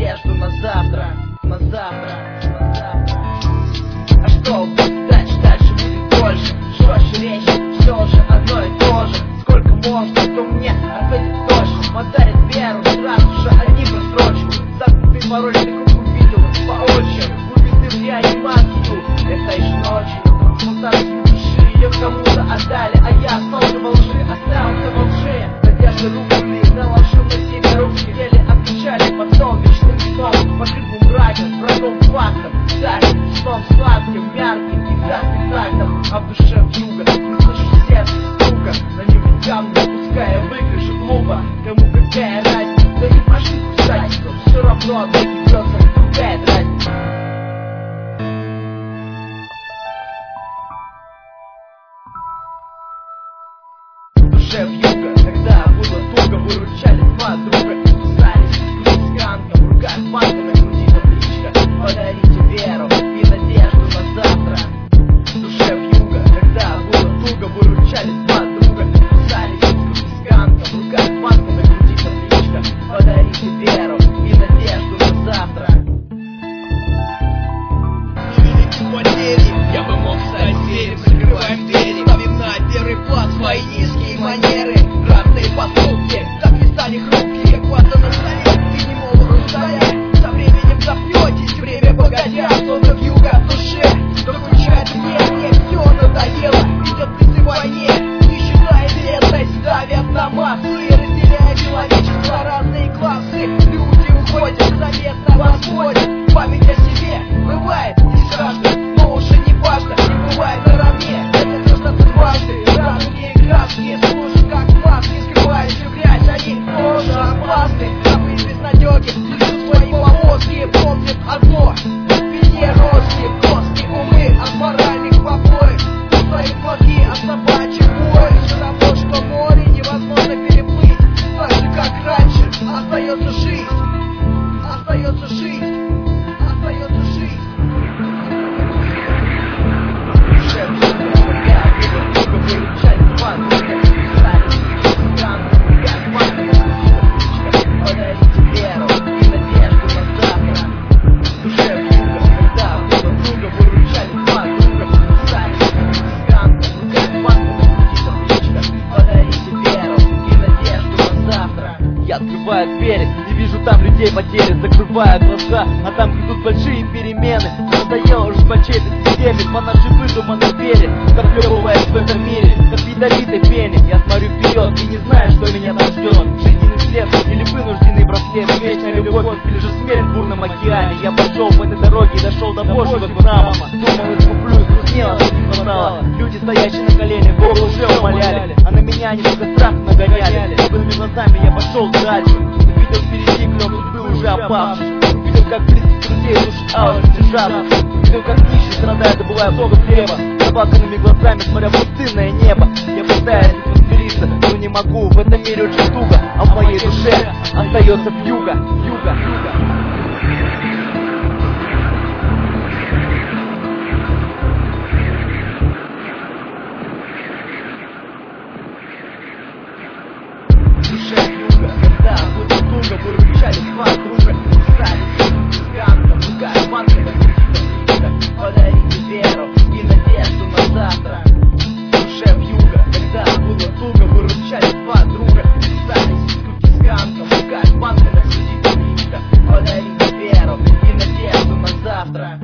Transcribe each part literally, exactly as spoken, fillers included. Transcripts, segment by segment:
надежду на завтра, на завтра, на завтра. А что будет дальше, дальше будет больше, жестче, резче, все же одно и то же. Сколько можно, кто мне ответит точно, подарит веру, сразу же одни просрочку. Замкнутый пароль ты как увидел воочию, убитый в реанимацию этой же ночью. Трансмутацию души ее кому-то отдали, а я остался во лжи, остался во лжи. Надежды рухнули, наложил на себя руки, еле отвечали под сон вечным сном, покрытым мраком, врагом фактом, тайным сном сладким, мягким и вязким тактом. А в душе вьюга, не слышу сердце стука, на нем камни, пускай выгляжу глупо. Кому какая разница, да и пошли кусать, но все равно от этих звезд другая разница. В душе вьюга, когда было туго, выручали два друга, кусались с ганком, в руках банка, на груди табличка. Подарите веру и надежду на завтра. В душе вьюга, когда было туго, выручали два друга, кусались с ганком, в руках банка, на груди табличка. Подарите веру и надежду на завтра. Невелики потери, я бы мог стать зверем. Закрываем двери, ставим на первый план свои низкие манеры. Разные поступки, так не станет хрупкие. Хватка на столе, ты не мол хрусталя. Со временем запьетесь, время погодя, словно вьюга в душе. Но включает мне, мне все надоело. Идет призывание, не считая бедность, давят на массы, разделяя человечество, разные классы. Люди уходят, заметно восходят. Память о себе бывает не страшно, но уже не важно, не бывает наравне. Это нужно дважды, разные краски, слушай, как маски, скрывают всю грязь, они тоже опасны. Забыть безнадеги, несут свои повозки, помнят одно: в спине рости, плоские умы от моральных побоев, свои флаги от собачьих боев. Все равно, что море невозможно переплыть, так же, как раньше, остается жизнь, остается жизнь. Остается жизнь. Душе вьюга, когда было туго, выручали два друга, кусались с ганком, как банка, на груди табличка. Подарите веру и надежду на завтра. Душе вьюга, когда было туго, выручали два друга, кусались с ганком, как банка, на груди табличка. Подарите веру и надежду на завтра. Я открываю двери и вижу там людей потери, закрываю глаза, а там идут большие перемены. Надоело уже по чьей-то системе, по нашей выдуманной вере, проклевываясь в этом мире, как в ядовитой пене. Я смотрю вперед и не знаю, что меня там ждет. Жизненный след или вынужденный браслет, вечная любовь или же смерть в бурном океане. Я пошел по этой дороге и дошел до Божьего храма. Думал, искуплюсь, грустнело, не хватало. Люди, стоящие на коленях, Бога уже умоляли, а на меня они только страх нагоняли. Огненными глазами я пошел дальше, увидел впереди клен судьбы уже опавший. Увидел, как близких друзей душит аура держаться. Увидел, как нищий страдает, добывая много хлеба. Заплаканными глазами, смотря в пустынное небо. Я пытаюсь смириться, но не могу. В этом мире очень туго, а в моей душе остается вьюга, вьюга, вьюга. Когда было туго, выручали два друга, кусались с ганком, в руках банка, на груди табличка. Подарите веру и надежду на завтра. В душе вьюга, когда было туго, выручали два друга, кусались с ганком, в руках банка, на груди табличка. Подарите веру и надежду на завтра.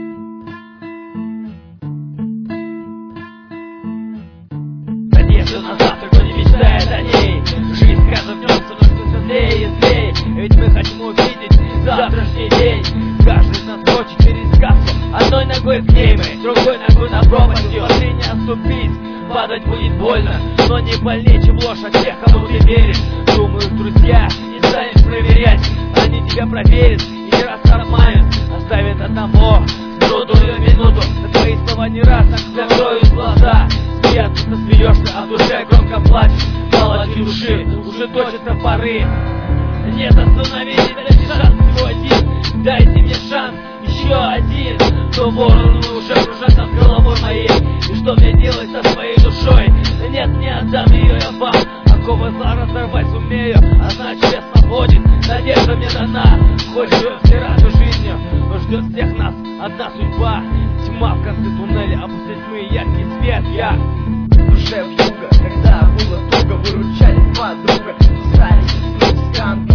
Надежда на завтра, кто не мечтает о ней. Жизнь каждым днем становится злее и злее. Ведь мы хотим увидеть завтрашний день. Каждый из нас хочет пересказ. Одной ногой в ней мы, другой ногой на пропасти. Смотри, не отступить, падать будет больно, но не больнее, чем ложь от тех, кому ты веришь. Думают друзья, не станешь проверять. Они тебя проверят и не раз обманут. Оставят одного в трудную минуту. На твои слова не раз так закроют глаза. Смеяться ты смеешься, а в душе громко плачешь. Молодые души, уже точатся поры. Нет остановить, дайте шанс всего один. Дайте мне шанс, еще один. То вороны уже кружат над головой моей. И что мне делать со своей душой? Нет, не отдам ее я вам. оковы разорвать сумею, а значит я свободен, надежда мне дана. Хоть живет все разу жизнью, но ждет всех нас одна судьба. Тьма в конце туннеля, а после тьмы яркий свет. Я в душе вьюга, когда было туго, выручали два друга, писали из скан.